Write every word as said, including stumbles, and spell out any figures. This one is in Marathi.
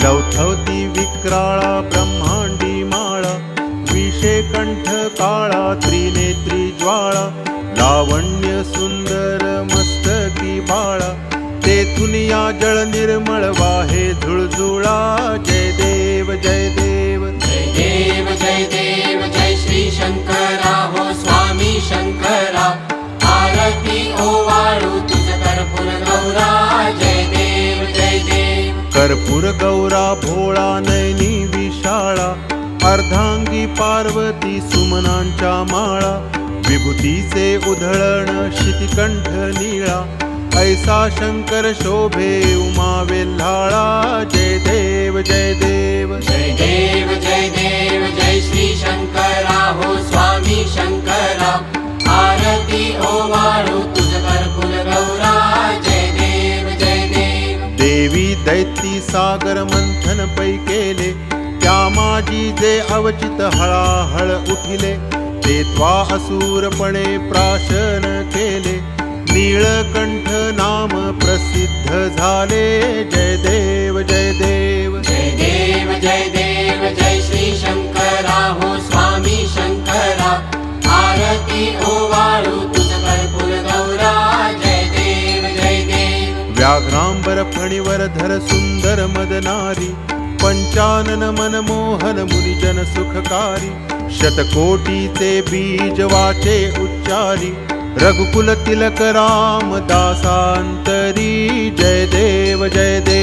लवथवती विक्राळा ब्रह्मांडी माळा, विषे कंठ काळा त्रिनेत्री ज्वाळा, लावण्य सुंदर मस्तकी बाळा, तेथून या जळ निर्मळ वाहे झुळझुळा. जय देव जय देव जय देव जय देव जय श्री शंकरा हो स्वामी शंकरा, आरती ओवाळू तुझ कर्पूर गौरा. जय देव जय देव कर्पूर गौरा भोळा नयनी विशाळा, अर्धांगी पार्वती सुमनांच्या माळा, विभूतीचे उधळण शितिकंठ नीळा, ऐसा शंकर शोभे उमा वेल्हाळा. जय देव जय देव जय देव जय देव जय श्री शंकरा हो स्वामी शंकरा, आरती ओवाळू तुझ कर्पूर गौरा. जय देव जय देव देवी दैती सागर मंथन पै केले, त्या माझी जे अवचित हळाहळ उठिले, ते त्वा असुरपणे प्राशन केले, नीळकंठ नाम प्रसिद्ध झाले. जय देव जय देव जय देव जय देव जय श्री शंकरा हो स्वामी शंकरा, आरती ओवाळू तुझ कर्पूर गौरा. जय देव जय देव व्याघ्रांबर फणीवर धर सुंदर मदनारी, पंचानन मनमोहन मुनिजन सुखकारी, शतकोटीचे बीज वाचे उच्चारी, रघुकुल तिलक राम दासांतरी. जय देव जय देव